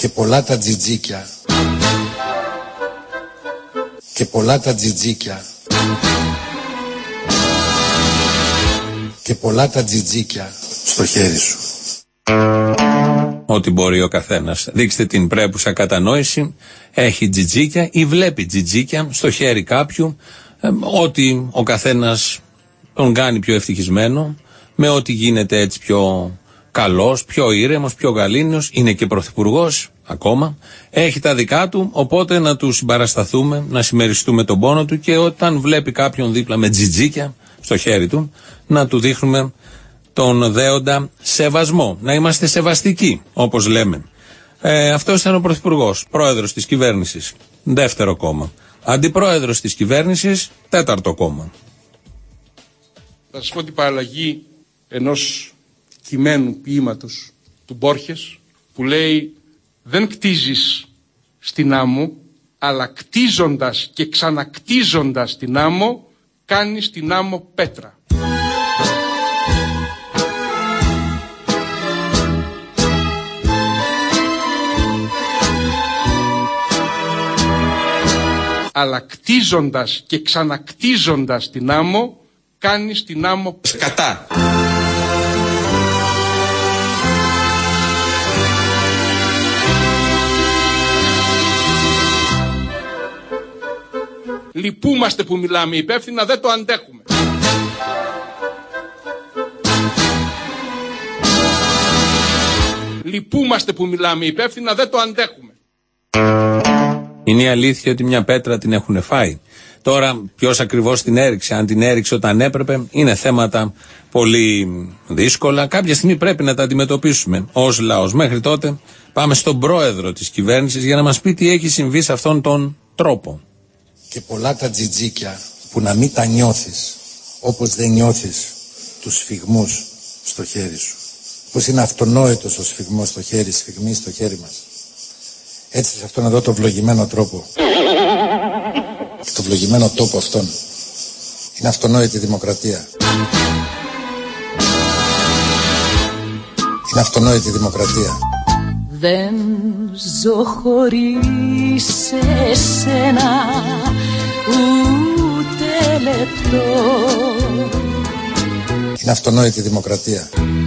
Και πολλά τα τζιτζίκια. Και πολλά τα τζιτζίκια. Και πολλά τα τζιτζίκια στο χέρι σου. Ό,τι μπορεί ο καθένας. Δείξτε την πρέπουσα κατανόηση. Έχει τζιτζίκια ή βλέπει τζιτζίκια στο χέρι κάποιου. Ό,τι ο καθένας τον κάνει πιο ευτυχισμένο. Με ό,τι γίνεται έτσι πιο καλός, πιο ήρεμος, πιο γαλήνιος. Είναι και πρωθυπουργός ακόμα. Έχει τα δικά του. Οπότε να του συμπαρασταθούμε, να συμμεριστούμε τον πόνο του. Και όταν βλέπει κάποιον δίπλα με τζιτζίκια στο χέρι του, να του δείχνουμε τον δέοντα σεβασμό. Να είμαστε σεβαστικοί, όπως λέμε. Αυτός ήταν ο πρωθυπουργός, πρόεδρος της κυβέρνησης, δεύτερο κόμμα. Αντιπρόεδρος της κυβέρνησης, τέταρτο κόμμα. Θα σας πω την παραλλαγή ενός κειμένου ποίηματος του Μπόρχες που λέει «Δεν κτίζεις στην άμμο, αλλά κτίζοντας και ξανακτίζοντας την άμμο, κάνεις την άμμο πέτρα». Αλλά κτίζοντας και ξανακτίζοντας την άμμο, κάνεις την άμμο σκατά. Λυπούμαστε που μιλάμε υπεύθυνα, δεν το αντέχουμε. Λυπούμαστε που μιλάμε υπεύθυνα, δεν το αντέχουμε. Είναι η αλήθεια ότι μια πέτρα την έχουν φάει. Τώρα ποιος ακριβώς την έριξε, αν την έριξε όταν έπρεπε, είναι θέματα πολύ δύσκολα. Κάποια στιγμή πρέπει να τα αντιμετωπίσουμε ως λαός. Μέχρι τότε πάμε στον πρόεδρο της κυβέρνησης για να μας πει τι έχει συμβεί σε αυτόν τον τρόπο. Και πολλά τα τζιτζίκια που να μην τα νιώθεις όπως δεν νιώθεις τους σφιγμούς στο χέρι σου. Πώς είναι αυτονόητος ο σφιγμός στο χέρι, σφιγμή στο χέρι μας. Έτσι σε αυτόν εδώ το βλογημένο τρόπο. Και το βλογημένο τόπο αυτόν είναι αυτονόητη δημοκρατία. Είναι αυτονόητη δημοκρατία. Δεν ζω χωρίς εσένα ούτε λεπτό. Είναι αυτονόητη δημοκρατία.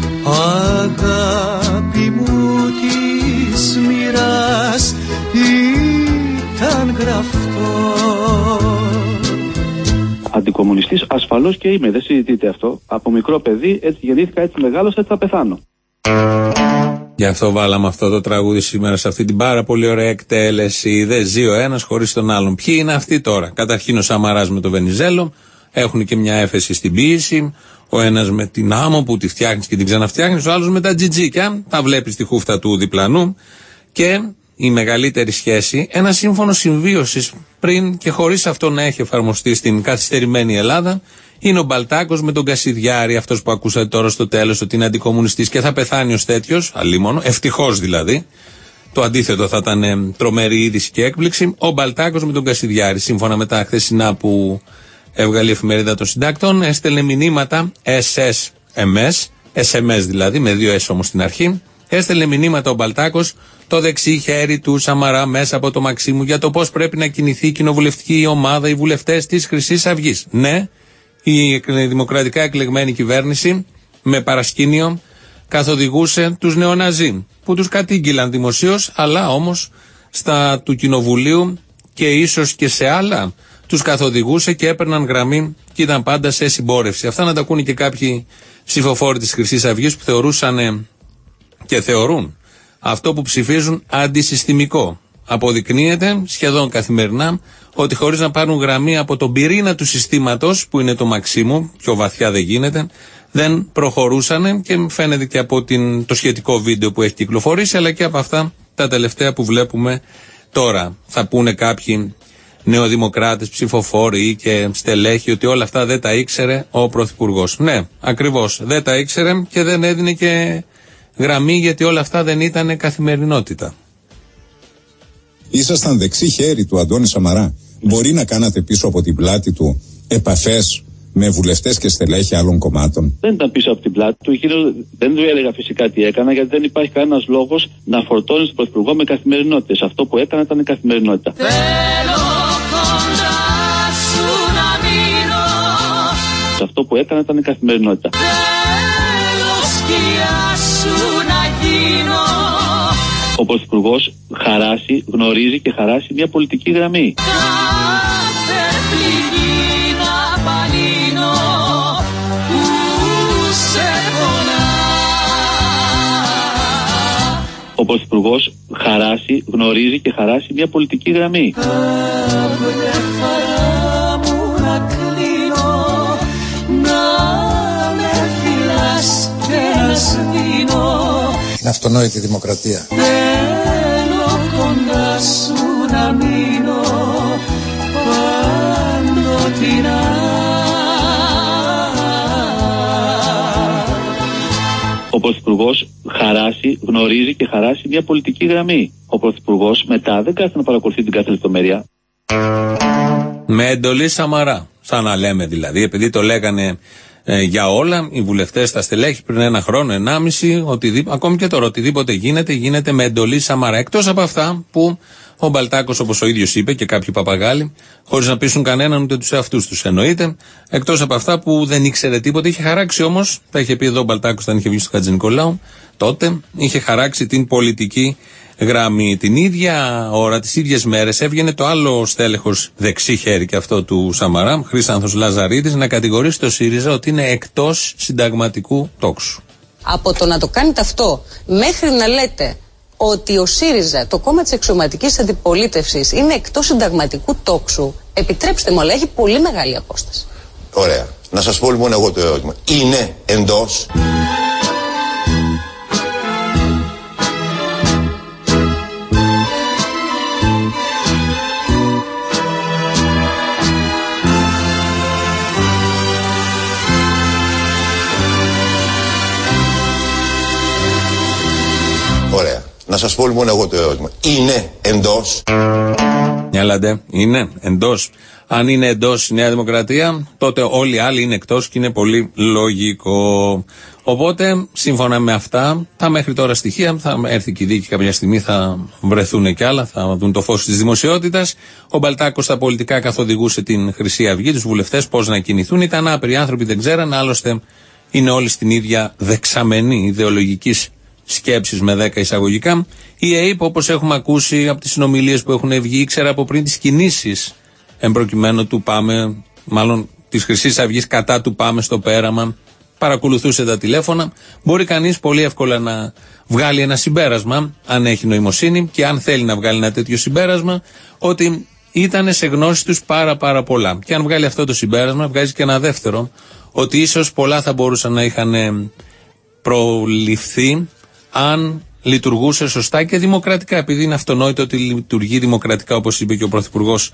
Αγάπη μου της μοίρας ήταν γραφτό. Αντικομμουνιστής ασφαλώς και είμαι, δεν συζητείτε αυτό. Από μικρό παιδί έτσι γεννήθηκα, έτσι μεγάλωσα, έτσι θα πεθάνω. Γι' αυτό βάλαμε αυτό το τραγούδι σήμερα σε αυτή την πάρα πολύ ωραία εκτέλεση. Δεν ζει ο ένας χωρίς τον άλλον. Ποιοι είναι αυτοί τώρα? Καταρχήν ο Σαμαράς με τον Βενιζέλο. Έχουν και μια έφεση στην ποίηση. Ο ένας με την άμμο που τη φτιάχνεις και την ξαναφτιάχνεις. Ο άλλος με τα τζιτζίκια. Τα βλέπεις στη χούφτα του διπλανού. Και η μεγαλύτερη σχέση, ένα σύμφωνο συμβίωσης πριν και χωρίς αυτό να έχει εφαρμοστεί στην καθυστερημένη Ελλάδα, είναι ο Μπαλτάκος με τον Κασιδιάρη, αυτός που ακούσατε τώρα στο τέλος ότι είναι αντικομμουνιστής και θα πεθάνει ως τέτοιος, αλίμονο, ευτυχώς δηλαδή. Το αντίθετο θα ήταν τρομερή είδηση και έκπληξη. Ο Μπαλτάκος με τον Κασιδιάρη, σύμφωνα με τα χθεσινά που έβγαλε η εφημερίδα των συντάκτων, έστελνε μηνύματα SMS δηλαδή, με 2 S όμως στην αρχή. Έστελνε μηνύματα ο Μπαλτάκος, το δεξί χέρι του Σαμαρά μέσα από το Μαξίμου, για το πώς πρέπει να κινηθεί η κοινοβουλευτική ομάδα, οι βουλευτές της Χρυσής Αυγής. Ναι, η δημοκρατικά εκλεγμένη κυβέρνηση με παρασκήνιο καθοδηγούσε τους νεοναζί, που τους κατήγγυλαν δημοσίως, αλλά όμως στα του Κοινοβουλίου και ίσως και σε άλλα τους καθοδηγούσε και έπαιρναν γραμμή και ήταν πάντα σε συμπόρευση. Αυτά να τα ακούνε και κάποιοι ψηφοφόροι της Χρυσής Αυγής που θεωρούσαν και θεωρούν αυτό που ψηφίζουν αντισυστημικό. Αποδεικνύεται σχεδόν καθημερινά ότι χωρίς να πάρουν γραμμή από τον πυρήνα του συστήματος, που είναι το Μαξίμου, πιο βαθιά δεν γίνεται, δεν προχωρούσαν, και φαίνεται και από το σχετικό βίντεο που έχει κυκλοφορήσει, αλλά και από αυτά τα τελευταία που βλέπουμε τώρα. Θα πούνε κάποιοι νεοδημοκράτες, ψηφοφόροι και στελέχοι ότι όλα αυτά δεν τα ήξερε ο Πρωθυπουργός. Ναι, ακριβώς, δεν τα ήξερε και δεν έδινε και γραμμή, γιατί όλα αυτά δεν ήταν καθημερινότητα. Ήσασταν δεξί χέρι του Αντώνη Σαμαρά. Μπορεί να κάνατε πίσω από την πλάτη του επαφές με βουλευτές και στελέχη άλλων κομμάτων. Δεν ήταν πίσω από την πλάτη του. Δεν του έλεγα φυσικά τι έκανα, γιατί δεν υπάρχει κανένας λόγος να φορτώνει τον Πρωθυπουργό με καθημερινότητες. Αυτό που έκανα ήταν η καθημερινότητα. Αυτό που έκανα ήταν η καθημερινότητα. Ο Πρωθυπουργός χαράσει, γνωρίζει και χαράσει μια πολιτική γραμμή. Ο Πρωθυπουργός χαράσει, γνωρίζει και χαράσει μια πολιτική γραμμή. Είναι αυτονόητη δημοκρατία. Θέλω κοντά σου να μείνω παντοτινά. Ο Πρωθυπουργός χαράσει, γνωρίζει και χαράσει μια πολιτική γραμμή. Ο Πρωθυπουργός μετά δεν κάθεται να παρακολουθεί την κάθε λεπτομέρεια. Με εντολή Σαμαρά. Σαν να λέμε δηλαδή, επειδή το λέγανε για όλα οι βουλευτές, τα στελέχη πριν 1 χρόνο, 1,5, ακόμη και τώρα, οτιδήποτε γίνεται με εντολή Σαμαρά. Εκτός από αυτά που ο Μπαλτάκος, όπως ο ίδιος είπε, και κάποιοι παπαγάλοι, χωρίς να πείσουν κανέναν ούτε τους εαυτούς τους εννοείται, εκτός από αυτά που δεν ήξερε τίποτα, είχε χαράξει όμως, τα είχε πει εδώ ο Μπαλτάκος όταν είχε βγει στο Χατζηνικολάου, τότε είχε χαράξει την πολιτική γραμμή. Την ίδια ώρα, τις ίδιες μέρες, έβγαινε το άλλο στέλεχος δεξί χέρι και αυτό του Σαμαρά, Χρήσανθος Λαζαρίδης, να κατηγορήσει το ΣΥΡΙΖΑ ότι είναι εκτός συνταγματικού τόξου. Από το να το κάνετε αυτό μέχρι να λέτε ότι ο ΣΥΡΙΖΑ, το κόμμα της εξωματικής αντιπολίτευσης, είναι εκτός συνταγματικού τόξου, επιτρέψτε μου, αλλά έχει πολύ μεγάλη απόσταση. Ωραία. Να σας πω λοιπόν εγώ το ερώτημα. Είναι εντός? Ωραία. Να σας πω λοιπόν εγώ το ερώτημα. Είναι εντός? Μιαλάντε, είναι εντός. Αν είναι εντός η Νέα Δημοκρατία, τότε όλοι οι άλλοι είναι εκτός και είναι πολύ λογικό. Οπότε, σύμφωνα με αυτά, τα μέχρι τώρα στοιχεία, θα έρθει και η δίκη κάποια στιγμή, θα βρεθούν κι άλλα, θα δουν το φως της δημοσιότητας. Ο Μπαλτάκος στα πολιτικά καθοδηγούσε την Χρυσή Αυγή, τους βουλευτές, πώς να κινηθούν. Ήταν άπειροι άνθρωποι, δεν ξέραν, άλλωστε είναι όλοι στην ίδια δεξαμενή ιδεολογικής σκέψεις με 10 εισαγωγικά. Η ΑΕΠ, όπως έχουμε ακούσει από τις συνομιλίες που έχουν βγει, ήξερα από πριν τις κινήσεις εμπροκειμένου του Πάμε, μάλλον της Χρυσής Αυγής κατά του Πάμε στο πέραμα, παρακολουθούσε τα τηλέφωνα. Μπορεί κανείς πολύ εύκολα να βγάλει ένα συμπέρασμα, αν έχει νοημοσύνη και αν θέλει να βγάλει ένα τέτοιο συμπέρασμα, ότι ήταν σε γνώση τους πάρα πολλά. Και αν βγάλει αυτό το συμπέρασμα, βγάζει και ένα δεύτερο, ότι ίσως πολλά θα μπορούσαν να είχαν προληφθεί αν λειτουργούσε σωστά και δημοκρατικά, επειδή είναι αυτονόητο ότι λειτουργεί δημοκρατικά, όπως είπε και ο Πρωθυπουργός,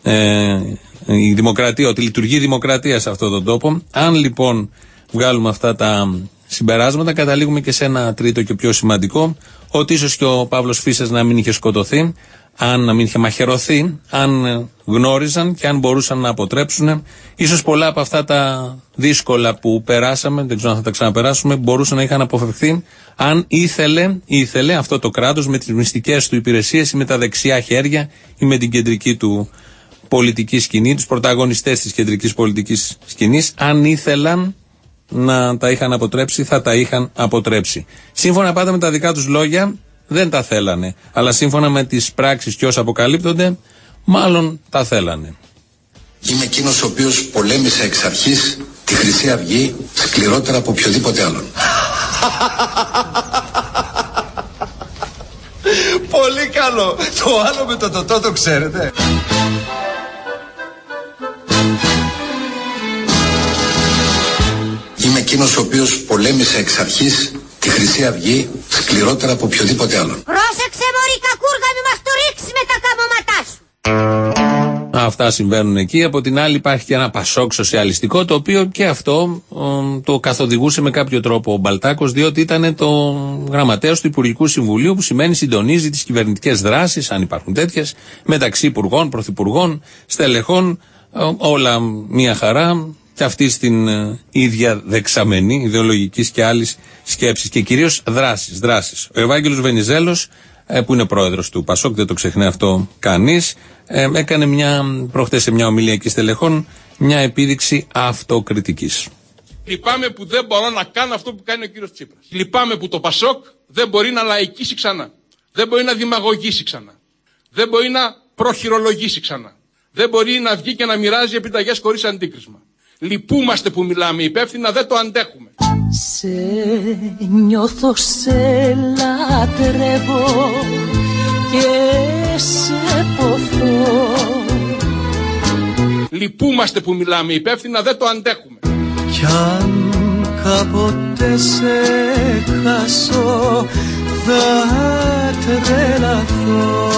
η δημοκρατία, ότι λειτουργεί δημοκρατία σε αυτόν τον τόπο. Αν λοιπόν βγάλουμε αυτά τα συμπεράσματα, καταλήγουμε και σε ένα τρίτο και πιο σημαντικό, ότι ίσως και ο Παύλος Φίσας να μην είχε σκοτωθεί, αν να μην είχε μαχαιρωθεί, αν γνώριζαν και αν μπορούσαν να αποτρέψουν. Ίσως πολλά από αυτά τα δύσκολα που περάσαμε, δεν ξέρω αν θα τα ξαναπεράσουμε, μπορούσαν να είχαν αποφευχθεί αν ήθελε αυτό το κράτος με τις μυστικές του υπηρεσίες ή με τα δεξιά χέρια ή με την κεντρική του πολιτική σκηνή, τους πρωταγωνιστές της κεντρικής πολιτικής σκηνής, αν ήθελαν να τα είχαν αποτρέψει, θα τα είχαν αποτρέψει. Σύμφωνα πάντα με τα δικά τους λόγια, δεν τα θέλανε. Αλλά σύμφωνα με τις πράξεις και όσα αποκαλύπτονται, μάλλον τα θέλανε. Είμαι εκείνος ο οποίος πολέμησε εξ αρχής τη Χρυσή Αυγή σκληρότερα από οποιοδήποτε άλλον. Πολύ καλό. Το άλλο με το τοτό το ξέρετε. Είμαι εκείνος ο οποίος πολέμησε εξ αρχής τη Χρυσή Αυγή σκληρότερα από οποιοδήποτε άλλον. Πρόσεξε μωρή κακούργα, μη μας το ρίξεις με τα καμώματά σου. Αυτά συμβαίνουν εκεί. Από την άλλη υπάρχει και ένα πασόκ σοσιαλιστικό, το οποίο και αυτό το καθοδηγούσε με κάποιο τρόπο ο Μπαλτάκος, διότι ήταν το γραμματέας του Υπουργικού Συμβουλίου, που σημαίνει συντονίζει τις κυβερνητικές δράσεις, αν υπάρχουν τέτοιες, μεταξύ υπουργών, πρωθυπουργών, στελεχών, όλα μια χαρά. και αυτή στην ίδια δεξαμενή ιδεολογικής και άλλης σκέψης και κυρίως δράσης. Ο Ευάγγελος Βενιζέλος, που είναι πρόεδρος του ΠΑΣΟΚ, δεν το ξεχνάει αυτό κανείς, έκανε προχτές σε μια ομιλία εκεί στελεχών μια επίδειξη αυτοκριτικής. Λυπάμαι που δεν μπορώ να κάνω αυτό που κάνει ο κύριος Τσίπρας. Λυπάμαι που το ΠΑΣΟΚ δεν μπορεί να λαϊκίσει ξανά. Δεν μπορεί να δημαγωγήσει ξανά. Δεν μπορεί να προχειρολογήσει ξανά. Δεν μπορεί να βγει και να μοιράζει επιταγές χωρίς αντίκρισμα. Λυπούμαστε που μιλάμε υπεύθυνα, δεν το αντέχουμε. Σε νιώθω, σε λατρεύω και σε ποθώ. Λυπούμαστε που μιλάμε υπεύθυνα, δεν το αντέχουμε. Κι αν κάποτε σε χάσω, θα τρελαθώ.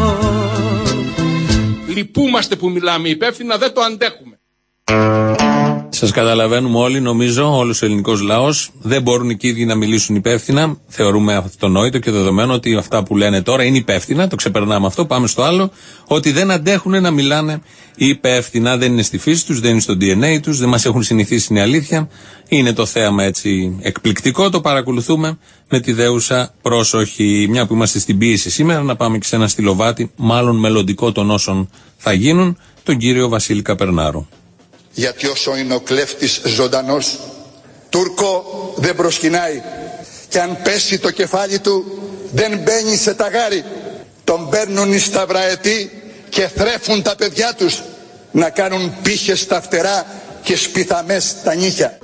Λυπούμαστε που μιλάμε υπεύθυνα, δεν το αντέχουμε. Σας καταλαβαίνουμε όλοι, νομίζω, όλος ο ελληνικός λαός. Δεν μπορούν οι ίδιοι να μιλήσουν υπεύθυνα. Θεωρούμε αυτονόητο και δεδομένο ότι αυτά που λένε τώρα είναι υπεύθυνα. Το ξεπερνάμε αυτό. Πάμε στο άλλο. Ότι δεν αντέχουν να μιλάνε υπεύθυνα. Δεν είναι στη φύση τους, δεν είναι στο DNA τους, δεν μας έχουν συνηθίσει, είναι αλήθεια. Είναι το θέαμα έτσι εκπληκτικό. Το παρακολουθούμε με τη δέουσα πρόσοχη. Μια που είμαστε στην ποίηση σήμερα, να πάμε και σε ένα στυλοβάτι, μάλλον μελλοντικό των όσων θα γίνουν, τον κύριο Βασίλη Καπερνάρου. Γιατί όσο είναι ο κλέφτης ζωντανός, Τούρκο δεν προσκυνάει. Και αν πέσει το κεφάλι του, δεν μπαίνει σε ταγάρι. Τον παίρνουν οι σταυραετοί και θρέφουν τα παιδιά τους να κάνουν πύχες στα φτερά και σπιθαμές στα νύχια.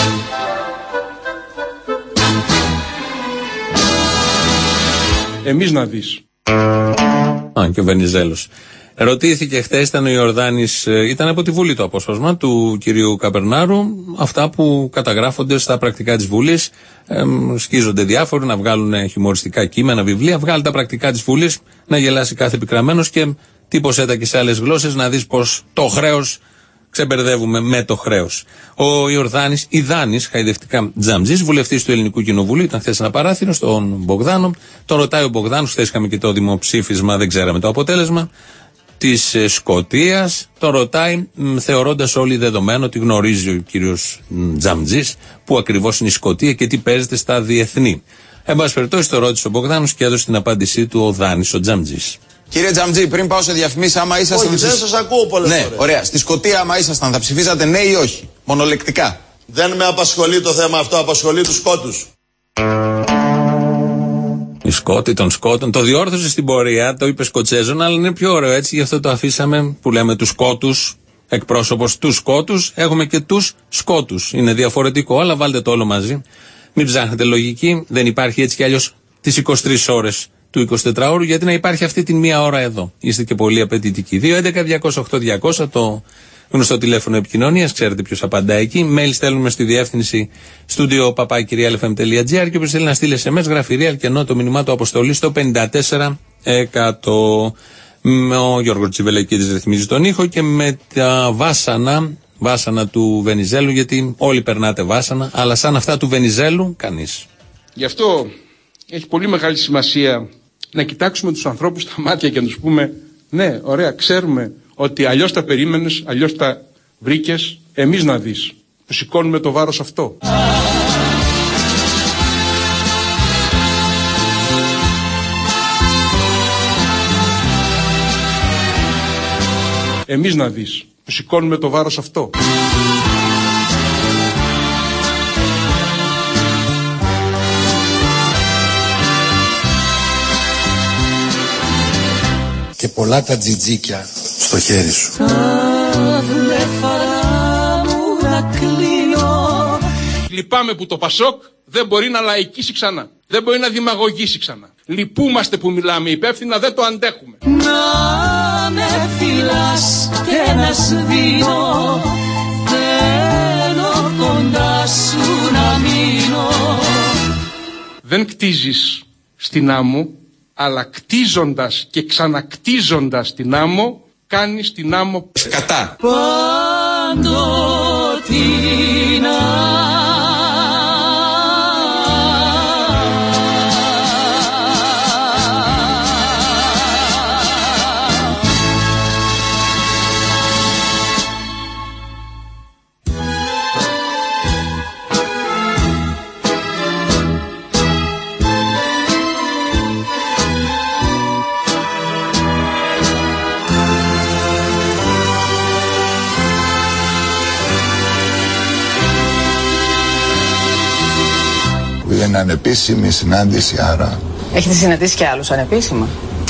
Εμείς να δεις. Και ο Βενιζέλος. Ρωτήθηκε χτες, ήταν ο Ιορδάνης, ήταν από τη Βουλή το απόσπασμα του κυρίου Καπερνάρου, αυτά που καταγράφονται στα πρακτικά της Βουλής, σκίζονται διάφοροι να βγάλουν χιουμοριστικά κείμενα, βιβλία, βγάλει τα πρακτικά της Βουλής, να γελάσει κάθε επικραμμένος και τύπωσέ τα και σε άλλες γλώσσες να δεις πως το χρέος ξεμπερδεύουμε με το χρέος. Ο Ιορδάνης, Ιδάνης, χαϊδευτικά Τζαμτζής, βουλευτής του Ελληνικού Κοινοβουλίου, ήταν χθες ένα παράθυρο στον Μπογδάνο. Τον ρωτάει ο Μπογδάνος, χθες είχαμε και το δημοψήφισμα, δεν ξέραμε το αποτέλεσμα, της Σκωτίας. Τον ρωτάει, θεωρώντας όλοι δεδομένο ότι γνωρίζει ο κύριος Τζαμτζής που ακριβώς είναι η Σκωτία και τι παίζεται στα διεθνή. Εν πάση περιπτώσει, το ρώτησε ο Μπογδάνος και έδωσε την απάντησή του ο Δάνης, ο Τζαμτζής. Κύριε Τζαμτζή, πριν πάω σε διαφημίσεις, άμα ήσασταν. Όχι, δεν σας ακούω πολλές φορές. Ναι, ωραία. Στη Σκωτία, άμα ήσασταν, θα ψηφίζατε ναι ή όχι? Μονολεκτικά. Δεν με απασχολεί το θέμα αυτό, απασχολεί τους Σκότους. Οι Σκότοι των Σκότων. Το διόρθωσε στην πορεία, το είπε Σκοτσέζων, αλλά είναι πιο ωραίο έτσι, γι' αυτό το αφήσαμε που λέμε τους Σκότους, εκπρόσωπος τους Σκότους, έχουμε και τους Σκότους. Είναι διαφορετικό, αλλά βάλτε το όλο μαζί. Μην ψάχνετε λογική, δεν υπάρχει έτσι κι αλλιώς τις 23 ώρες του 24ωρου, γιατί να υπάρχει αυτή την μία ώρα εδώ. Είστε και πολύ απαιτητικοί. 2.11.208.200 το γνωστό τηλέφωνο επικοινωνίας, ξέρετε ποιος απαντά εκεί. Mail στέλνουμε στη διεύθυνση studio@realfm.gr και όποιος θέλει να στείλει SMS, γράφει real και ενώ το μηνυμά του αποστολή στο 54%. Ο Γιώργος Τσιβελεκίδης ρυθμίζει τον ήχο και με τα βάσανα του Βενιζέλου, γιατί όλοι περνάτε βάσανα, αλλά σαν αυτά του Βενιζέλου κανείς. Γι' αυτό έχει πολύ μεγάλη σημασία να κοιτάξουμε τους ανθρώπους στα μάτια και να τους πούμε ναι, ωραία, ξέρουμε ότι αλλιώς τα περίμενες, αλλιώς τα βρήκες, εμείς να δεις. Που σηκώνουμε το βάρος αυτό. Εμείς να δεις. Που σηκώνουμε το βάρος αυτό. Και πολλά τα τζιτζίκια στο χέρι σου. Λυπάμαι που το ΠΑΣΟΚ δεν μπορεί να λαϊκίσει ξανά. Δεν μπορεί να δημαγωγήσει ξανά. Λυπούμαστε που μιλάμε υπεύθυνα, δεν το αντέχουμε. Να με φυλάς και να σβήνω, θέλω κοντά σου να μείνω. Δεν κτίζεις στην άμμο, αλλά κτίζοντας και ξανακτίζοντας την άμμο, κάνεις την άμμο σκατά. Παντοτινά. είναι ανεπίσημη συνάντηση, άρα... Έχετε συναντήσει και άλλους ανεπίσημα?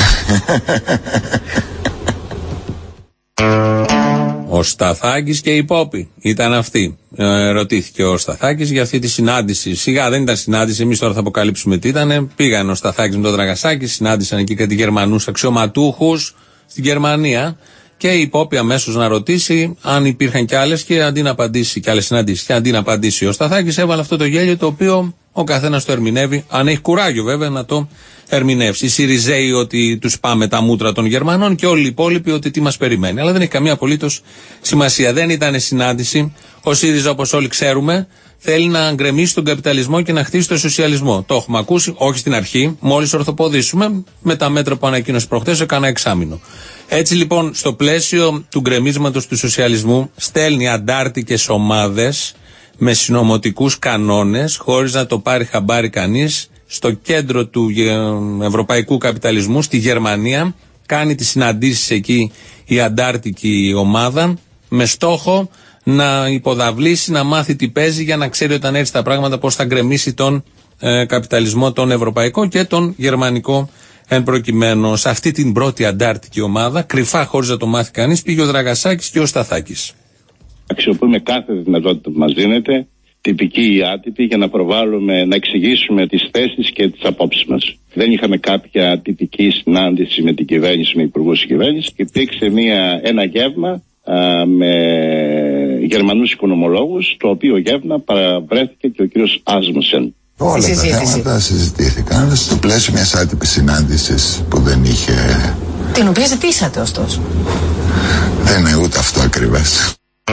Ο Σταθάκης και η Πόπη ήταν αυτοί. Ρωτήθηκε ο Σταθάκης για αυτή τη συνάντηση. Σιγά δεν ήταν συνάντηση, εμείς τώρα θα αποκαλύψουμε τι ήταν. Πήγαν ο Σταθάκης με τον Δραγασάκη, συνάντησαν εκεί κάτι Γερμανούς αξιωματούχους στην Γερμανία. Και η Πόπη αμέσως να ρωτήσει αν υπήρχαν κι άλλες και αντί να απαντήσει, κι άλλες συναντήσεις. Και αντί να απαντήσει ο Σταθάκης, έβαλε αυτό το γέλιο το οποίο ο καθένας το ερμηνεύει. Αν έχει κουράγιο βέβαια να το ερμηνεύσει. Οι Σιριζέοι ότι τους πάμε τα μούτρα των Γερμανών και όλοι οι υπόλοιποι ότι τι μας περιμένει. Αλλά δεν έχει καμία απολύτως σημασία. Δεν ήταν συνάντηση. Ο ΣΥΡΙΖΑ, όπως όλοι ξέρουμε, θέλει να γκρεμίσει τον καπιταλισμό και να χτίσει τον σοσιαλισμό. Το έχουμε ακούσει, όχι στην αρχή, μόλις ορθοποδήσουμε με τα μέτρα που ανακοίνωσε προχθές, έκανα εξάμηνο. Έτσι λοιπόν, στο πλαίσιο του γκρεμίσματος του σοσιαλισμού, στέλνει αντάρτικες ομάδες με συνωμοτικούς κανόνες, χωρίς να το πάρει χαμπάρι κανείς, στο κέντρο του ευρωπαϊκού καπιταλισμού, στη Γερμανία. Κάνει τις συναντήσεις εκεί η αντάρτικη ομάδα, με στόχο να υποδαβλήσει, να μάθει τι παίζει, για να ξέρει όταν έρθει τα πράγματα πώς θα γκρεμίσει τον καπιταλισμό, τον ευρωπαϊκό και τον γερμανικό εν προκειμένου. Σε αυτή την πρώτη αντάρτικη ομάδα, κρυφά χωρίς να το μάθει κανείς, πήγε ο Δραγασάκης και ο Σταθάκης. Αξιοποιούμε κάθε δυνατότητα που μας δίνεται, τυπική ή άτυπη, για να προβάλλουμε, να εξηγήσουμε τις θέσεις και τις απόψεις μας. Δεν είχαμε κάποια τυπική συνάντηση με την κυβέρνηση, με υπουργούς της κυβέρνησης. Υπήρξε ένα γεύμα με Γερμανούς οικονομολόγους, το οποίο γεύμα παραβρέθηκε και ο κύριος Άσμουσεν. Όλα τα θέματα συζητήθηκαν, αλλά στο πλαίσιο μιας άτυπης συνάντησης που δεν είχε... Την οποία ζητήσατε ωστόσο. Δεν είναι ούτε αυτό ακριβώς.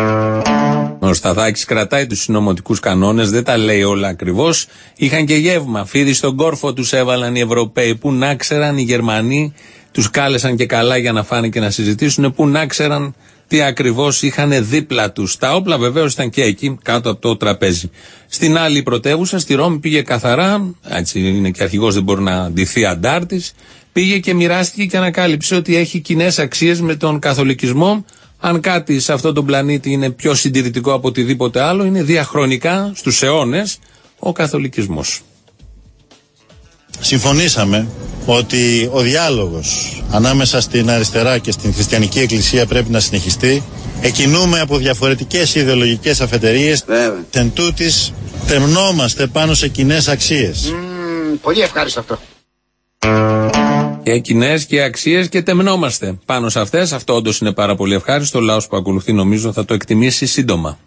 Ο Σταθάκης κρατάει τους συνωμοτικούς κανόνες, δεν τα λέει όλα ακριβώς. Είχαν και γεύμα. Φίδι στον κόρφο τους έβαλαν οι Ευρωπαίοι. Που να ξέραν οι Γερμανοί, τους κάλεσαν και καλά για να φάνε και να συζητήσουν. Που να ξέραν τι ακριβώς είχαν δίπλα τους. Τα όπλα βεβαίως ήταν και εκεί, κάτω από το τραπέζι. Στην άλλη πρωτεύουσα, στη Ρώμη, πήγε καθαρά. Έτσι είναι και αρχηγός, δεν μπορεί να ντυθεί αντάρτης. Πήγε και μοιράστηκε και ανακάλυψε ότι έχει κοινές αξίες με τον καθολικισμό. Αν κάτι σε αυτόν τον πλανήτη είναι πιο συντηρητικό από οτιδήποτε άλλο, είναι διαχρονικά, στους αιώνες, ο καθολικισμός. Συμφωνήσαμε ότι ο διάλογος ανάμεσα στην αριστερά και στην χριστιανική εκκλησία πρέπει να συνεχιστεί. Εκκινούμε από διαφορετικές ιδεολογικές αφετηρίες. Εν τούτης, τεμνόμαστε πάνω σε κοινές αξίες. Πολύ ευχάριστο αυτό. Και κοινές και αξίες και τεμνόμαστε πάνω σε αυτές. Αυτό όντως είναι πάρα πολύ ευχάριστο. Ο λαός που ακολουθεί νομίζω θα το εκτιμήσει σύντομα.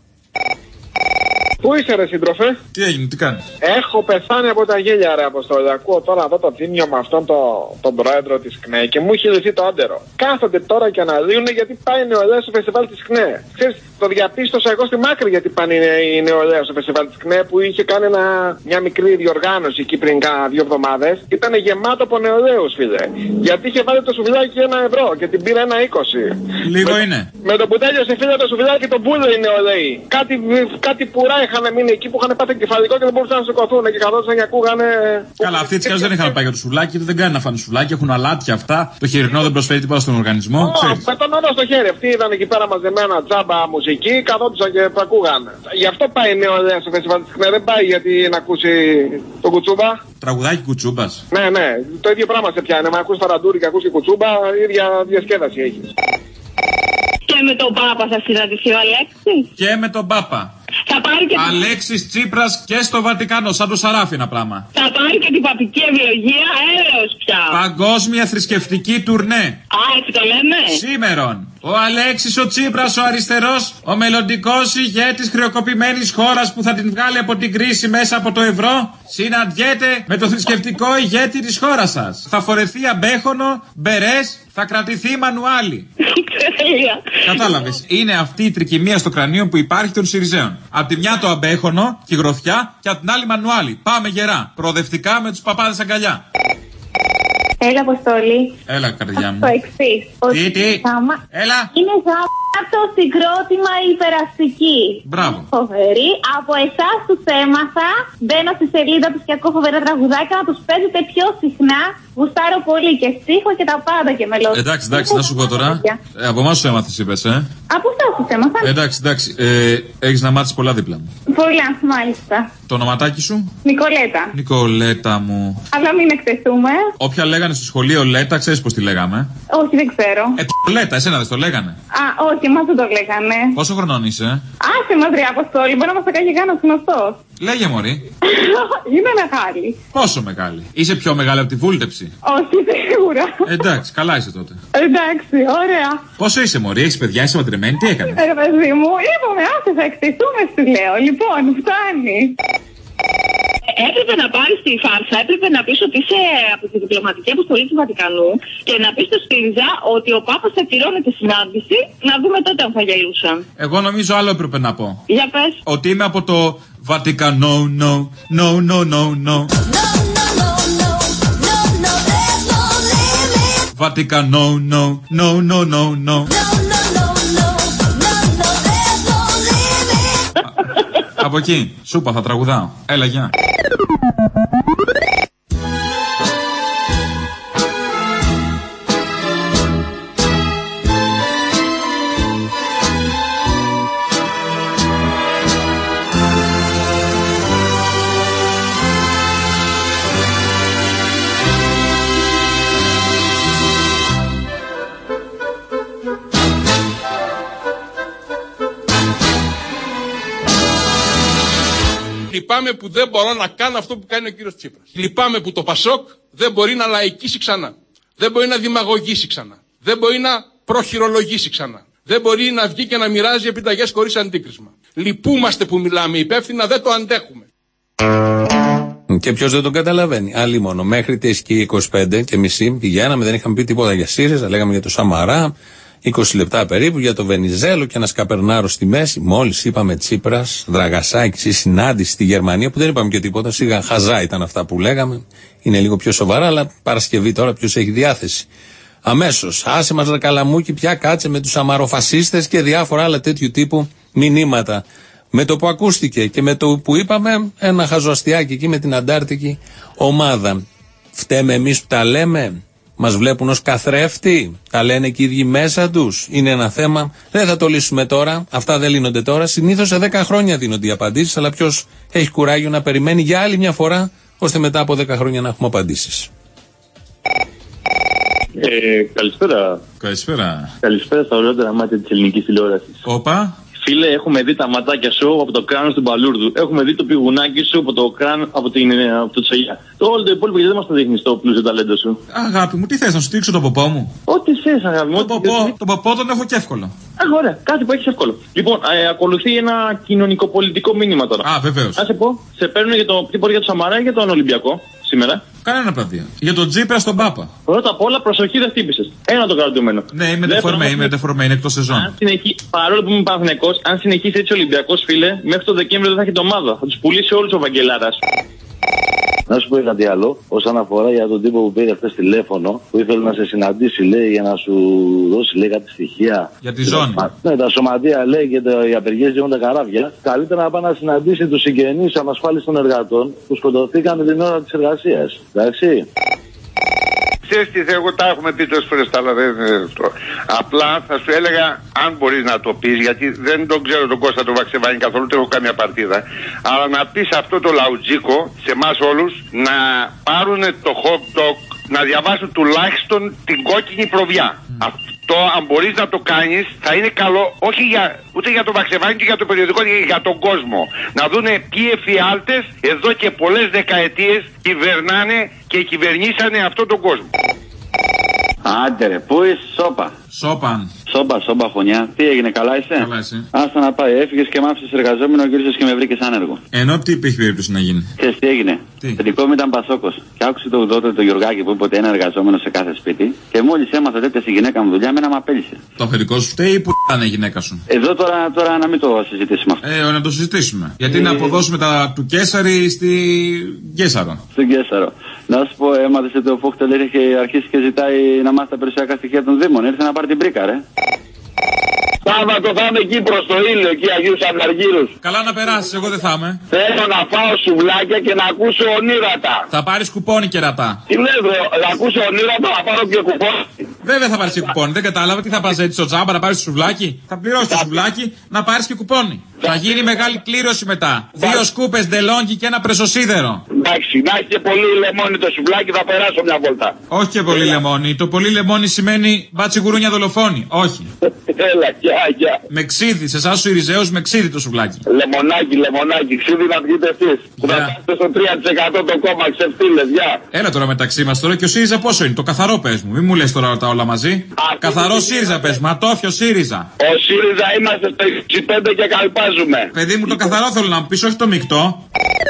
Πού είσαι ρε σύντροφε? Τι έγινε, τι κάνεις? Έχω πεθάνει από τα γέλια ρε Αποστόλη. Ακούω τώρα εδώ το τίμιο με αυτόν τον πρόεδρο της ΚΝΕ και μου έχει λυθεί το άντερο. Κάθονται τώρα και αναλύουν γιατί πάει η νεολαία στο φεστιβάλ της ΚΝΕ. Ξέρεις, το διαπίστωσα εγώ στη Μάκρη γιατί πάνε η νεολαία στο φεστιβάλ της ΚΝΕ, που είχε κάνει μια μικρή διοργάνωση εκεί πριν κάνα 2 εβδομάδες. Ήταν γεμάτο από νεολαίους, φίλε. Γιατί είχε βάλει το σουβλάκι 1€ και την πήρε 1,20. Λίγο είναι. Με το που τέλειωσε, φίλε, το σουβλάκι τον πούλε οι νεολαίοι. Κάτι πουρά είχαν μείνει εκεί που είχαν πάθει εγκεφαλικό και δεν μπορούσαν να σηκωθούν και καθόντουσαν και ακούγανε. Καλά, αυτοί έτσι κι δεν είχαν πάει για το σουβλάκι, δεν κάνουν να φάνε σουβλάκι, έχουν αλάτια αυτά. Το χοιρινό δεν προσφέρει τίποτα στον οργανισμό. Με τον νερό στο χέρι. Αυτοί ήταν εκεί πέρα μαζεμένα τζάμπα μουσική, καθόντουσαν και τα ακούγανε. Γι' αυτό πάει η νεολαία στο φεστιβάλ της ΚΝΕ, δεν πάει γιατί να ακούσει τον κουτσούμπα. Τραγουδάκι κουτσούμπα. Ναι, το ίδιο πράγμα σε πιάνει. Αν ακούσει ταραντούρι και ακούσει κουτσούμπα, η ίδια διασκέδαση έχει. Και με τον Πάπα θα συναντηθεί ο Αλέξης. Και με τον Πάπα. Θα πάρει και Αλέξης Τσίπρας και στο Βατικάνο, σαν το Σαράφι ένα πράγμα. Θα πάρει και την παπική ευλογία, έλεος πια. Παγκόσμια θρησκευτική τουρνέ. Α, έτσι το λέμε. Σήμερον. Ο Αλέξης ο Τσίπρας, ο αριστερός, ο μελλοντικός ηγέτης χρεοκοπημένης χώρας που θα την βγάλει από την κρίση μέσα από το ευρώ, συναντιέται με το θρησκευτικό ηγέτη της χώρας σας. Θα φορεθεί αμπέχονο, μπερές, θα κρατηθεί μανουάλι. Κατάλαβες, είναι αυτή η τρικυμία στο κρανίο που υπάρχει των Σιριζέων. Απ' τη μια το αμπέχονο και γροθιά και απ' την άλλη μανουάλι. Πάμε γερά, προοδευτικά με τους παπάδες αγκαλιά. Έλα, Αποστόλη. Έλα, καρδιά μου. Το εξής. Τι. Έλα. Είναι ζάμπα από το συγκρότημα η Υπεραστική. Μπράβο. Φοβερή. Από εσάς τους έμαθα. Μπαίνω στη σελίδα τους και ακούω φοβερά τραγουδάκια να τους παίζετε πιο συχνά. Γουστάρω πολύ και στίχο και τα πάντα και μελώδια. Εντάξει, να σου πω τώρα. Από εμάς σου έμαθες, είπες, Από εσάς τους έμαθα. Εντάξει. Έχεις να μάθεις πολλά δίπλα μου. Πολλά, μάλιστα. Το ονοματάκι σου? Νικολέτα μου. Αλλά μην εκτεθούμε. Όποια λέγανε στο σχολείο Λέτα, ξέρεις πως τη λέγαμε? Όχι, δεν ξέρω. Λέτα, εσένα δεν το λέγανε? Όχι, εμάς δεν το λέγανε. Πόσο χρονών είσαι? Άσε μας ρε Αποστόλη, μπορεί να μας το κάνει κανένας γνωστός. Λέγε μωρή. Είμαι μεγάλη. Πόσο μεγάλη? Είσαι πιο μεγάλη από τη βούλτεψη? Όχι, σίγουρα. Εντάξει, καλά είσαι τότε. Εντάξει, ωραία. Πόσο είσαι μωρή, έχεις παιδιά, είσαι παντρεμένη, τι έκανες? Παιδί μου, είπαμε, άσε θα εκτεθούμε, σου λέω. Λοιπόν, φτάνει. Έπρεπε να πάρεις τη φάρσα, έπρεπε να πεις ότι είσαι από τη διπλωματική αποστολή του Βατικανού και να πεις στο ΣΥΡΙΖΑ ότι ο Πάπας θα ακυρώνει τη συνάντηση, να δούμε τότε αν θα γελούσαν. Εγώ νομίζω άλλο έπρεπε να πω. Για πες. Ότι είμαι από το Βατικανό, no. Βατικανό, no. Από εκεί, σούπα θα τραγουδάω. Έλα, γεια. Λυπάμαι που δεν μπορώ να κάνω αυτό που κάνει ο κύριος Τσίπρας. Λυπάμαι που το Πασόκ δεν μπορεί να λαϊκίσει ξανά. Δεν μπορεί να δημαγωγήσει ξανά. Δεν μπορεί να προχειρολογήσει ξανά. Δεν μπορεί να βγει και να μοιράζει επιταγές χωρίς αντίκρισμα. Λυπούμαστε που μιλάμε υπεύθυνα, δεν το αντέχουμε. Και ποιος δεν τον καταλαβαίνει. Άλλοι μόνο. Μέχρι τις 25:30 πηγαίναμε, δεν είχαμε πει τίποτα για ΣΥΡΙΖΑ, λέγαμε για το Σαμαρά. 20 λεπτά περίπου για το Βενιζέλο και ένα σκαπερνάρο στη μέση. Μόλις είπαμε Τσίπρας, Δραγασάκη, συνάντηση στη Γερμανία, που δεν είπαμε και τίποτα. Σιγά χαζά ήταν αυτά που λέγαμε. Είναι λίγο πιο σοβαρά, αλλά Παρασκευή τώρα ποιος έχει διάθεση. Αμέσως, άσε μας ρε καλαμούκι, πια κάτσε με τους αμαροφασίστες και διάφορα άλλα τέτοιου τύπου μηνύματα. Με το που ακούστηκε και με το που είπαμε, ένα χαζοαστιάκι εκεί με την αντάρτικη ομάδα. Φταίμε εμείς που τα λέμε? Μας βλέπουν ως καθρέφτη, τα λένε και οι ίδιοι μέσα τους. Είναι ένα θέμα, δεν θα το λύσουμε τώρα, αυτά δεν λύνονται τώρα. Συνήθως σε 10 χρόνια δίνονται οι απαντήσεις, αλλά ποιος έχει κουράγιο να περιμένει για άλλη μια φορά, ώστε μετά από 10 χρόνια να έχουμε απαντήσεις. Καλησπέρα. Καλησπέρα στα ωραιότερα μάτια της ελληνικής τηλεόρασης. Όπα. Φίλε, έχουμε δει τα ματάκια σου από το κράνος του Μπαλούρδου. Έχουμε δει το πηγουνάκι σου από το κράνο από το Τσαγιά. Το όλο το υπόλοιπο γιατί δεν μας το δείχνεις το πλούσιο ταλέντο σου? Αγάπη μου, τι θες, να σου δείξω τον ποπό μου? Ό,τι θες, αγάπη μου. Τον ποπό τον έχω και εύκολο. Ωραία, κάτι που έχεις εύκολο. Λοιπόν, ακολουθεί ένα κοινωνικοπολιτικό μήνυμα τώρα. Α, βεβαίως. Να σε πω, σε παίρνουν για το τι μπορεί για το Σαμαρά ή για τον Ολυμπιακό σήμερα? Κανένα πλατεία. Για τον Τσίπρα στον Πάπα. Πρώτα απ' όλα, προσοχή, δεν χτύπησες. Ένα το κρατούμενο. Ναι, είμαι δεφορμένη, εκτός σεζόν. Παρόλο που είμαι Παναθηναϊκός, αν συνεχίσει έτσι ο Ολυμπιακός, φίλε, μέχρι το Δεκέμβριο δεν θα έχει το ομάδα. Θα τους πουλήσει όλους ο Βαγγελάρας. Να σου πω κάτι άλλο, όσον αφορά για τον τύπο που πήρε χθες τηλέφωνο, που ήθελε να σε συναντήσει, λέει, για να σου δώσει, λέει, κάτι στοιχεία. Για τη ζώνη. Ναι, τα σωματεία, λέει, και οι απεργίες γίνονται καράβια. Καλύτερα να πάει να συναντήσει τους συγγενείς ανασφάλισης των εργατών που σκοτωθήκαν την ώρα της εργασίας. Εντάξει. Ξέρεις τι, εγώ τα έχουμε πει τόσες φορές, αλλά δεν είναι αυτό. Απλά θα σου έλεγα, αν μπορείς να το πεις, γιατί δεν τον ξέρω τον Κώστα τον Βαξεβάνη καθόλου, δεν έχω καμία παρτίδα, αλλά να πεις αυτό το λαουτζίκο σε εμάς όλους να πάρουν να διαβάσουν τουλάχιστον την κόκκινη προβιά. Αυτό, αν μπορείς να το κάνεις, θα είναι καλό, όχι ούτε για τον Βαξεβάνη και για το περιοδικό, για τον κόσμο. Να δούνε ποιοι εφιάλτες εδώ και πολλές δεκαετίες κυβερνάνε και κυβερνήσανε αυτόν τον κόσμο. Άντε ρε, πού είσαι? Σόπα χωνιά. Τι έγινε, καλά είσαι? Καλά είσαι. Άστα να πάει, έφυγες και μ' άφησες εργαζόμενο και ήρθες και με βρήκες άνεργο. Ενώ τι υπήρχε περίπτωση να γίνει? Ξέρεις τι έγινε? Τελικό μου ήταν Πασόκος. Και άκουσε το ουδότερο το Γιουργάκη που είπε ότι ένα εργαζόμενο σε κάθε σπίτι. Και μόλις έμαθα τέτοια στη γυναίκα μου δουλειά, μένα μ' απέλυσε. Το αφεντικό σου φταίει ή που ήταν η γυναίκα σου? Εδώ τώρα να μην το συζητήσουμε αυτό. Να το συζητήσουμε. Γιατί να αποδώσουμε τα του Κέσσαρη στη Γκέσαρο. Στον Γκέσαρο. Να σου πω, έμαθες ότι ο Φούχτελ έχει αρχίσει και ζητάει να μάθει τα περιουσιακά στοιχεία των Δήμων. Ήρθε να πάρει την πρίκα, ρε. Σάββατο θα είμαι εκεί προς το Ήλιο, εκεί Αγίους Αργύρους. Καλά να περάσεις, εγώ δεν θα είμαι. Θέλω να φάω σουβλάκια και να ακούσω ονείρατα. Θα πάρεις κουπόνι κερατά. Τι λέω, να ακούσω ονείρατα, να πάρω και κουπόνι. Βέβαια θα πάρεις και κουπόνι, δεν κατάλαβα τι θα πας έτσι στο τζάμπα να πάρεις το σουβλάκι. Θα πληρώσεις το σουβλάκι να πάρεις και κουπόνι. Θα γίνει μεγάλη κλήρωση μετά. 2 σκούπες ντελόγκι και ένα πρεσοσίδερο. Εντάξει, να έχει και πολύ λεμόνι το σουβλάκι, θα περάσω μια βόλτα. Όχι και πολύ λεμόνι. Το πολύ λεμόνι σημαίνει μπάτσι γουρούνια δολοφόνη. Όχι. Έλα, γεια. Με ξύδι, σε εσάς του Ιριζέους με ξύδι το σουβλάκι. Λεμονάκι, ξύδι να βγείτε εσείς. Που θα πάτε στο 3% το κόμμα, ξεφτύλες, γεια. Έλα τώρα μεταξύ μας τώρα και ο ΣΥΡΙΖΑ πόσο είναι, το καθαρό πες μου. Μην μου λες τώρα τα όλα μαζί. Καθαρό ΣΥΡΙΖΑ πες μου, ατόφιο ΣΥΡΙΖΑ. Ο ΣΥΡΙΖΑ είμαστε στο 25 και καλπάζουμε. Παιδί μου το καθαρό θέλω να μου πεις, όχι το μεικτό.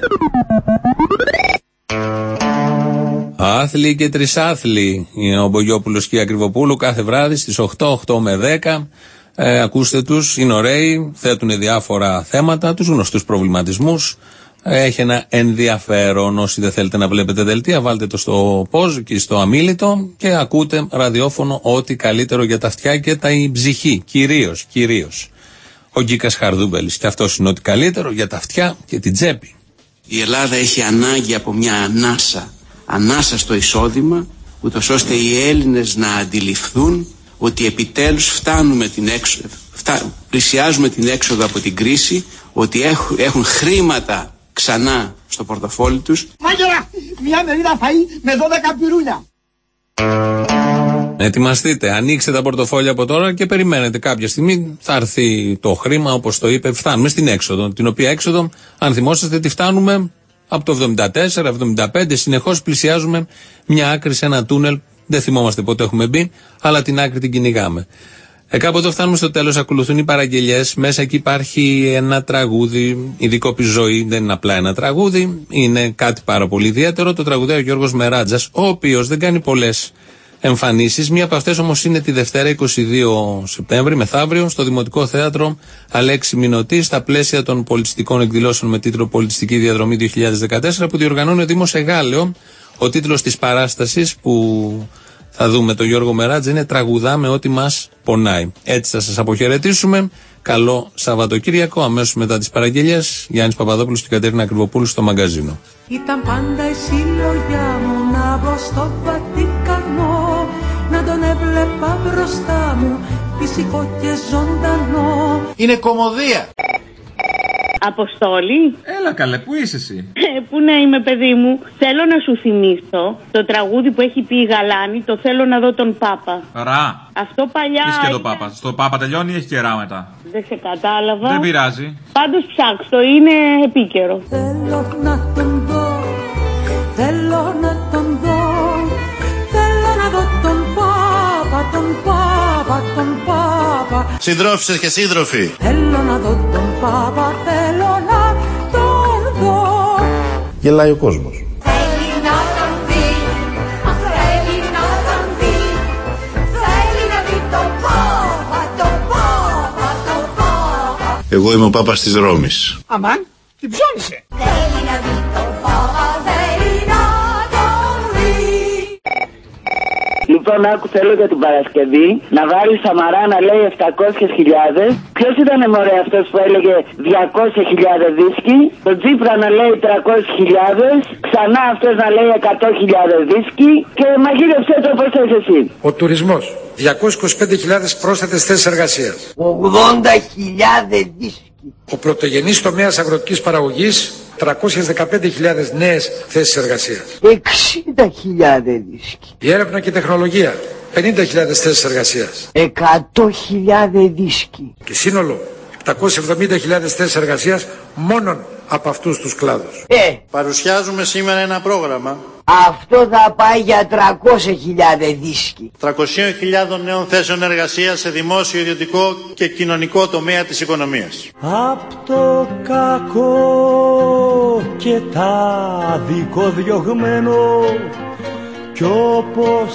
Άθλοι και τρισάθλοι είναι ο Μπογιόπουλος και η Ακριβοπούλου κάθε βράδυ στις 8 με 10. Ακούστε τους, είναι ωραίοι, θέτουν διάφορα θέματα, τους γνωστούς προβληματισμούς. Έχει ένα ενδιαφέρον. Όσοι δεν θέλετε να βλέπετε δελτία, βάλτε το στο ποζ και στο αμίλητο και ακούτε ραδιόφωνο ό,τι καλύτερο για τα αυτιά και τα ψυχή. Κυρίως. Ο Γκίκας Χαρδούμπελης. Και αυτός είναι ό,τι καλύτερο για τα αυτιά και την τσέπη. Η Ελλάδα έχει ανάγκη από μια ανάσα στο εισόδημα, ούτως ώστε οι Έλληνες να αντιληφθούν ότι επιτέλους πλησιάζουμε την έξοδο από την κρίση, ότι έχουν χρήματα ξανά στο πορτοφόλι τους. Μάγερα, μια μερίδα φαΐ με 12 πυρούνια. Ετοιμαστείτε, ανοίξτε τα πορτοφόλια από τώρα και περιμένετε κάποια στιγμή θα έρθει το χρήμα, όπως το είπε, φτάνουμε στην έξοδο, την οποία έξοδο, αν θυμόσαστε, τη φτάνουμε από το 74-75, συνεχώς πλησιάζουμε μια άκρη σε ένα τούνελ, δεν θυμόμαστε πότε έχουμε μπει, αλλά την άκρη την κυνηγάμε. Κάποτε φτάνουμε στο τέλος, ακολουθούν οι παραγγελιές, μέσα εκεί υπάρχει ένα τραγούδι, η δίκοπη ζωή δεν είναι απλά ένα τραγούδι, είναι κάτι πάρα πολύ ιδιαίτερο, το τραγουδάει ο Γιώργος Μεράτζας, ο οποίος δεν κάνει πολλές εμφανίσεις, μία από αυτές όμως είναι τη Δευτέρα 22 Σεπτέμβρη, μεθαύριο, στο Δημοτικό Θέατρο Αλέξη Μινωτή, στα πλαίσια των πολιτιστικών εκδηλώσεων με τίτλο Πολιτιστική Διαδρομή 2014, που διοργανώνει ο Δήμος Εγάλεο. Ο τίτλος της παράστασης που θα δούμε τον Γιώργο Μεράτζα είναι «Τραγουδάμε ό,τι μας πονάει». Έτσι θα σας αποχαιρετήσουμε. Καλό Σαββατοκύριακο. Αμέσως μετά τις παραγγελίες, Γιάννης Παπαδόπουλος και Κατερίνα Ακριβοπούλου στο μαγκαζίνο. Ήταν πάντα η συλλογιά μου να μπω στο Βατικανό, να τον έβλεπα μπροστά μου, φυσικό και ζωντανό. Είναι κωμωδία. Αποστόλη. Έλα καλέ, πού είσαι εσύ? Πού να είμαι, παιδί μου. Θέλω να σου θυμίσω το τραγούδι που έχει πει η Γαλάνη, το θέλω να δω τον Πάπα. Ρα. Αυτό παλιά. Είσαι και το Πάπα. Στο Πάπα τελειώνει ή έχει και ρα μετά? Δεν σε κατάλαβα. Δεν πειράζει. Πάντως ψάξτε, είναι επίκαιρο. Θέλω να τον δω, θέλω να τον δω, θέλω να δω τον Πάπα, τον Πάπα, τον Πάπα. Συντρόφισσες και σύντροφοι, θέλω να δω τον Πάπα, θέλω να τον δω. γελάει ο κόσμος. Θέλει να τον δει, θέλει να τον δει, θέλει να δει τον Πάπα, τον Πάπα, τον Πάπα. Εγώ είμαι ο Πάπας της Ρώμης. Αμάν, την ψώνισε. Θέλει να δει τον Πάπα, θέλει να τον δει. Λοιπόν, άκου, θέλω για την Παρασκευή να βάλει Σαμαρά να λέει 700.000. Ποιος ήταν μωρέ αυτός που έλεγε 200.000 δίσκοι? Το Τσίπρα να λέει 300.000. Ξανά αυτός να λέει 100.000 δίσκοι. Και μαγείρεψε το όπως θες εσύ. Ο τουρισμός, 225.000 πρόσθετες θέσεις εργασίας. 80.000 δίσκοι. Ο πρωτογενής τομέας αγροτικής παραγωγής, 315.000 νέες θέσεις εργασίας. 60.000 δίσκοι. Η έρευνα και η τεχνολογία, 50.000 θέσεις εργασίας. 100.000 δίσκοι. Και σύνολο 770.000 θέσεις εργασίας μόνον από αυτούς τους κλάδους. Παρουσιάζουμε σήμερα ένα πρόγραμμα. Αυτό θα πάει για 300.000 δίσκοι. 300.000 νέων θέσεων εργασίας σε δημόσιο, ιδιωτικό και κοινωνικό τομέα της οικονομίας. Απ' το κακό και τα δικό διωγμένο κι όπως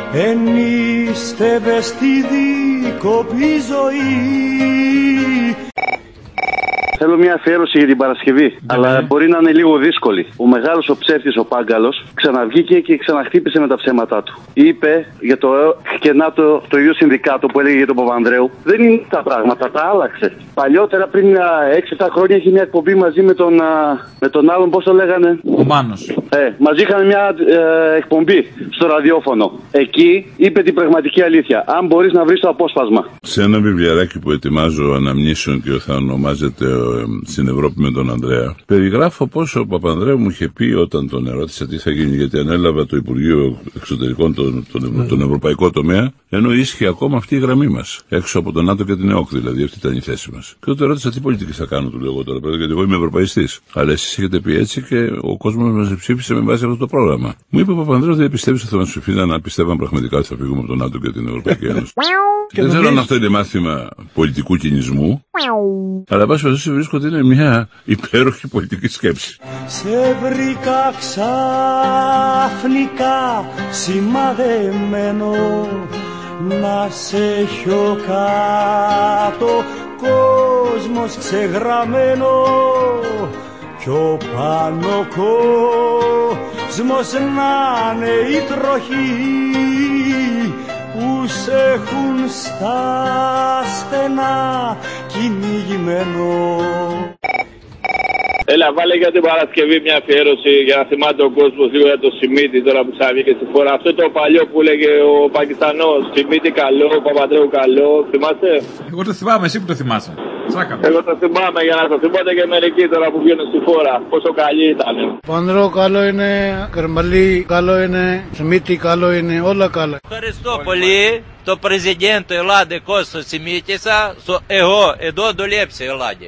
ενίστευε στη δίκοπη ζωή. Θέλω μια αφιέρωση για την Παρασκευή. Αλλά μπορεί να είναι λίγο δύσκολη. Ο μεγάλος ο ψεύτης ο Πάγκαλος ξαναβγήκε και ξαναχτύπησε με τα ψέματά του. Είπε για το ΚΕΝΑ το ίδιο συνδικάτο που έλεγε για τον Παπανδρέου. Δεν είναι τα πράγματα, τα άλλαξε. Παλιότερα, πριν 6-7 χρόνια, είχε μια εκπομπή μαζί με τον άλλον, πώς το λέγανε. Ο Μάνος. Μαζί είχαν μια εκπομπή στο ραδιόφωνο. Εκεί είπε την πραγματική αλήθεια. Αν μπορείς να βρεις το απόσπασμα. Σε ένα βιβλιαράκι που ετοιμάζω αναμνήσεων και θα ονομάζεται Στην Ευρώπη με τον Ανδρέα, περιγράφω πώς ο Παπανδρέου μου είχε πει όταν τον ερώτησα τι θα γίνει, γιατί ανέλαβα το Υπουργείο Εξωτερικών τον Ευρωπαϊκό τομέα, ενώ ίσχυε ακόμα αυτή η γραμμή μας. Έξω από τον ΝΑΤΟ και την ΕΟΚ, δηλαδή αυτή ήταν η θέση μας. Και όταν ρώτησα τι πολιτική θα κάνω, του λέω εγώ τώρα, γιατί εγώ είμαι Ευρωπαϊστής. Αλλά εσείς έχετε πει έτσι και ο κόσμος μας ψήφισε με βάση αυτό το πρόγραμμα. Μου είπε ο Παπανδρέου δεν πιστεύει ότι θα μας ψηφίσουν αν πιστεύαν πραγματικά ότι θα φύγουμε από τον ΝΑΤΟ και την Ευρωπαϊκή Ένωση. Δεν ξέρω αν αυτό είναι μάθημα πολιτικού κινησμού, αλλά πάση περιπτώσει βρίσκω ότι είναι μια υπέροχη πολιτική σκέψη. Σε βρήκα ξαφνικά σημαδεμένο, να σε έχω κάτω, κόσμος ξεγραμμένο, πιο πάνω κόσμος να είναι η τροχή που σε έχουν στα στενά κυνηγημένο. Έλα, βάλε για την Παρασκευή μια αφιέρωση για να θυμάται ο κόσμος λίγο για το Σιμίτι τώρα που ξαναβγήκε στη φορά. Αυτό το παλιό που έλεγε ο Πακιστανός. Σιμίτι καλό, Παπανδρέου καλό. Θυμάσαι? Εγώ το θυμάμαι, εσύ που το θυμάσαι. Τσάκα. Εγώ το θυμάμαι για να το θυμάται και μερικοί τώρα που βγαίνουν στη φόρα. Πόσο καλή ήταν. Παπανδρέου καλό είναι, Καρμαλή καλό είναι, Σιμίτι καλό είναι, όλα καλά. Ευχαριστώ πολύ. Το президент Ελλάδε Κώστα Σιμίτισα, στο εγώ εδώ δουλέψει Ελλάδε.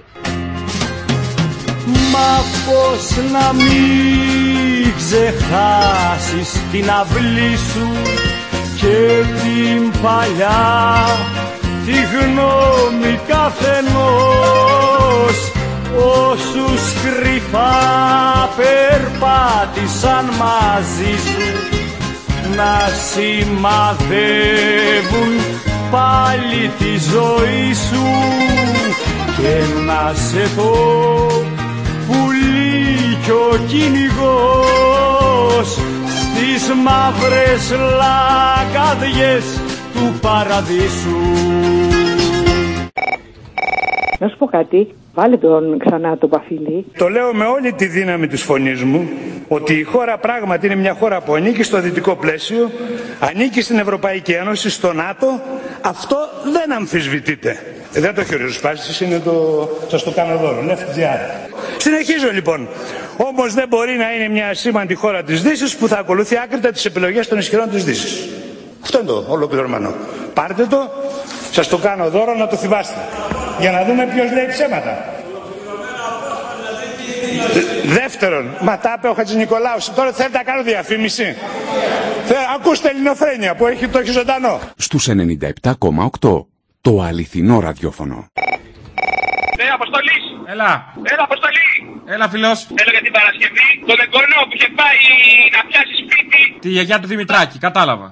Μα πώς να μην ξεχάσεις την αυλή σου και την παλιά τη γνώμη καθενός, όσους κρυφά περπάτησαν μαζί σου να σημαδεύουν πάλι τη ζωή σου και να σε πω πουλί κι ο κυνηγός στις μαύρες λακκαδιές του παραδείσου. Να σου πω κάτι, βάλε τον ξανά το Παφίλη. Το λέω με όλη τη δύναμη της φωνής μου ότι η χώρα πράγματι είναι μια χώρα που ανήκει στο δυτικό πλαίσιο, ανήκει στην Ευρωπαϊκή Ένωση, στο ΝΑΤΟ. Αυτό δεν αμφισβητείται. Δεν το έχει ριζοσπάσει, είναι το. Σας το κάνω δώρο. Left. Συνεχίζω λοιπόν. Όμως δεν μπορεί να είναι μια σήμαντη χώρα της Δύσης που θα ακολουθεί άκρητα τις επιλογές των ισχυρών της Δύσης. Αυτό είναι το ολοκληρωμένο. Πάρτε το, σας το κάνω δώρο να το θυμάστε. Για να δούμε ποιος λέει ψέματα. Δεύτερον, μα τα είπε ο Χατζηνικολάου. Τώρα θέλετε να κάνω διαφήμιση. Ακούστε Ελληνοφρένεια που το έχει ζωντανό. Στους 97,8. Το αληθινό ραδιόφωνο. Αποστολής. Έλα. Έλα, Αποστολή. Έλα, φιλός. Έλα για την Παρασκευή. Τον εγγονό που είχε πάει να πιάσει σπίτι. Τη γιαγιά του Δημητράκη, κατάλαβα.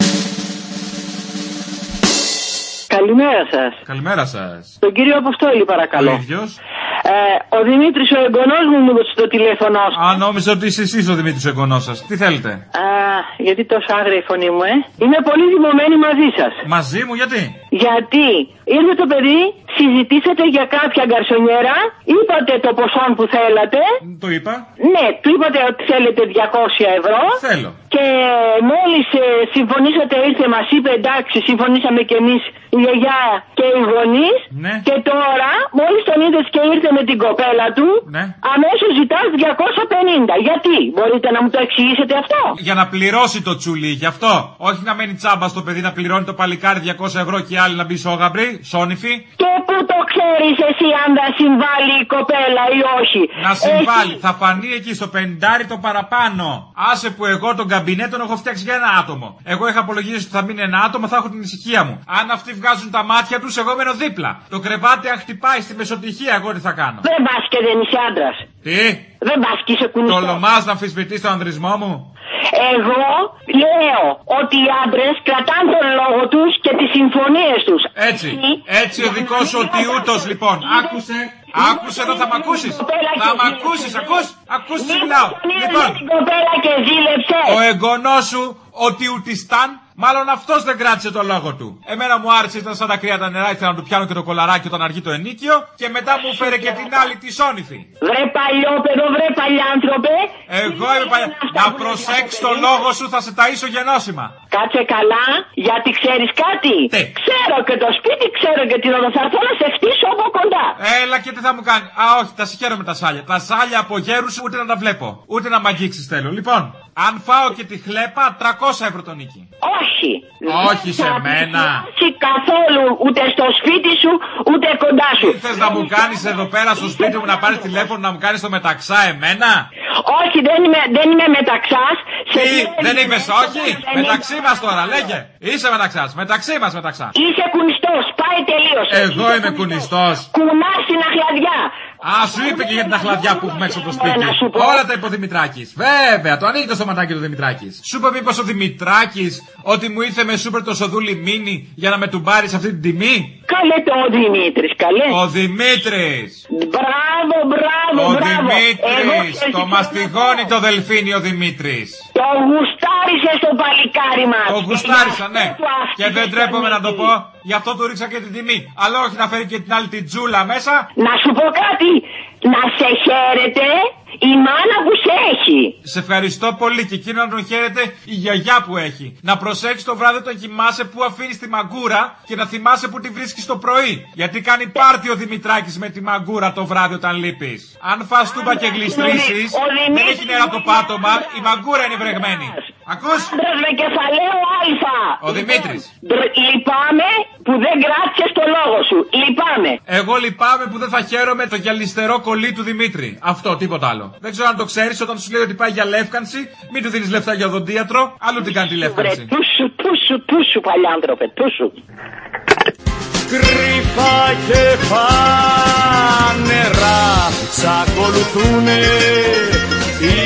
Καλημέρα σας. Καλημέρα σας. Τον κύριο Αποστόλη παρακαλώ. Ο ίδιος. Ο Δημήτρης ο εγγονός μου έδωσε το τηλέφωνο σας. Α, νόμιζα ότι είσαι εσείς ο Δημήτρης ο εγγονός σας. Τι θέλετε? Γιατί τόσο άγρια η φωνή μου, Είμαι πολύ θυμωμένη μαζί σας. Μαζί μου, γιατί? Γιατί ήρθε το παιδί, συζητήσατε για κάποια γκαρσονιέρα, είπατε το ποσό που θέλατε. Το είπα. Ναι, του είπατε ότι θέλετε 200 ευρώ. Θέλω. Και μόλις συμφωνήσατε ήρθε, μας είπε εντάξει, συμφωνήσαμε κι εμείς η γιαγιά και οι γονείς. Ναι. Και τώρα, μόλις τον είδες και ήρθε με την κοπέλα του, ναι, αμέσως ζητάς 250. Γιατί, μπορείτε να μου το εξηγήσετε αυτό? Για να πληρώσει το τσουλί, γι' αυτό. Όχι να μένει τσάμπα στο παιδί, να πληρώνει το παλικάρι 200 ευρώ και οι άλλοι να μπει σόγαμπροι, σόνυφοι. Και πού το ξέρεις εσύ αν θα συμβάλλει η κοπέλα ή όχι? Να συμβάλλει, θα φανεί εκεί στο 50 το παραπάνω. Άσε που εγώ τον καμπινέ τον έχω φτιάξει για ένα άτομο. Εγώ είχα απολογίσει ότι θα μείνει ένα άτομο, θα έχω την ησυχία μου. Αν αυτοί βγάζουν τα μάτια τους, εγώ μένω δίπλα. Το κρεβάτι αν χτυπάει στη μεσοτυχία, εγώ τι θα κάνω? Δεν πας και δεν είσαι άντρας. Τι? Δεν πας και είσαι κουνιστός. Τολμάς να αμφισβητείς τον ανδρισμό μου? Εγώ λέω ότι οι άντρες κρατάνε τον λόγο τους και τις συμφωνίες τους. Έτσι, έτσι ο δικός σου ο Τιούτος λοιπόν. Άκουσε, Άκουσε εδώ, θα μ' ακούσεις. Θα μ' ακούσεις, ακούς τι μιλάω. Λοιπόν, ο εγγονός σου, ο Τιουτιστάν, μάλλον αυτός δεν κράτησε το λόγο του. Εμένα μου άρεσε, ήταν σαν τα κρύα τα νερά, ήθελα να του πιάνω και το κολαράκι όταν αργεί το ενίκιο. Και μετά μου φέρε και την άλλη τη Σόνηθη. Βρε παλιόπαιδο, βρε παλιάνθρωπε. Εγώ είμαι παλιά. Να προσέξεις το λόγο σου, θα σε ταΐσω γενώσιμα. Κάτσε καλά, γιατί ξέρεις κάτι. Ξέρω και το σπίτι, ξέρω και την οδό. Θα έρθω να σε χτίσω από κοντά. Έλα και τι θα μου κάνει. Α, όχι, τα συγχαίρω με τα σάλια. Τα σάλια από γέρους ούτε να τα βλέπω. Ούτε να μ' αγγίξεις θέλω. Λοιπόν, αν φάω και τη χλέπα, 300 ευρώ το νίκη. Όχι. Όχι σε μένα. Όχι καθόλου, ούτε στο σπίτι σου, ούτε κοντά σου. Τι θες να μου κάνεις εδώ πέρα στο σπίτι μου, να πάρεις τηλέφωνο να μου κάνεις το μεταξά εμένα? Όχι, δεν είμαι μεταξάς. Τι, δεν είπες όχι? Μεταξύ μας τώρα, λέγε. Είσαι μεταξάς, μεταξύ μας μεταξά. Είσαι κουνιστός, πάει τελείως. Εγώ είμαι κουνιστός. Κουνάς την αχλαδιά. Α, σου είπε και για την αχλαδιά που έχουμε έξω από το σπίτι. Όλα τα είπε ο Δημητράκης. Βέβαια, το ανοίγει το στοματάκι του Δημητράκης. Σου είπε μήπως ο Δημητράκης ότι μου ήρθε με σούπερ το σοδούλι μίνι για να με του πάρει αυτή την τιμή? Καλέ το ο Δημήτρης, καλέ. Ο Δημήτρης. Μπράβο, μπράβο, ο μπράβο. Δημήτρης. Το μαστιγώνει το δελφίνι ο Δημήτρης. Το γουστάρισε στο παλικάρι μας. Το γουστάρισα, ναι. Και δεν τρέπομαι να το πω. Γι' αυτό του ρίξα και την τιμή. Αλλά όχι να φέρει και την άλλη την τζούλα μέσα. Να σου πω κάτι. Να σε χαίρεται η μάνα που σε έχει. Σε ευχαριστώ πολύ και εκείνο να τον χαίρεται η γιαγιά που έχει. Να προσέξεις το βράδυ όταν κοιμάσαι που αφήνεις τη μαγκούρα και να θυμάσαι που τη βρίσκεις το πρωί. Γιατί κάνει πάρτι ο Δημητράκης με τη μαγκούρα το βράδυ όταν λείπεις. Αν φας τούμπα και γλιστρήσεις, δεν έχει νερά το πάτωμα, η μαγκούρα είναι βρεγμένη. Ακούς? Άντρας με κεφαλαίο αλφα. Ο Δημήτρης. Λυπάμαι που δεν κράτησες το λόγο σου. Λυπάμαι. Εγώ λυπάμαι που δεν θα χαίρομαι το γυαλιστερό κολλή του Δημήτρη. Αυτό, τίποτα άλλο. Δεν ξέρω αν το ξέρεις, όταν σου λέει ότι πάει για λεύκανση, μην του δίνεις λεφτά για οδοντίατρο, αλλού την κάνει τη λεύκανση. Τούσου παλιάνθρωπε, τούσου. Κρυφά και φανερά σ' ακολουθούνε οι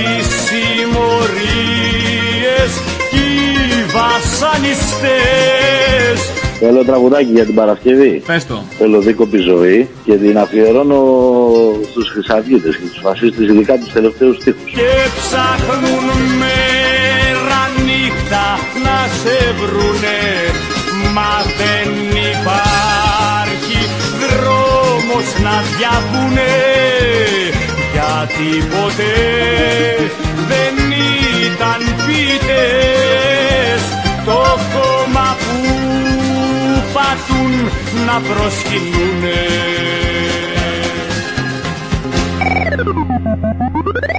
συμμορίες κι οι βασανιστές. Θέλω τραγουδάκι για την Παρασκευή. Πες το. Θέλω δίκοπη ζωή και την αφιερώνω στους χρυσαυγίτες και τους φασίστες, ειδικά τους τελευταίους στίχους. Και ψάχνουν μέρα νύχτα να σε βρουνε, μα δεν υπάρχει δρόμος να διαβούνε, γιατί ποτέ δεν ήταν ποιητές το κόμμα που πατούν να προσκυνούνε.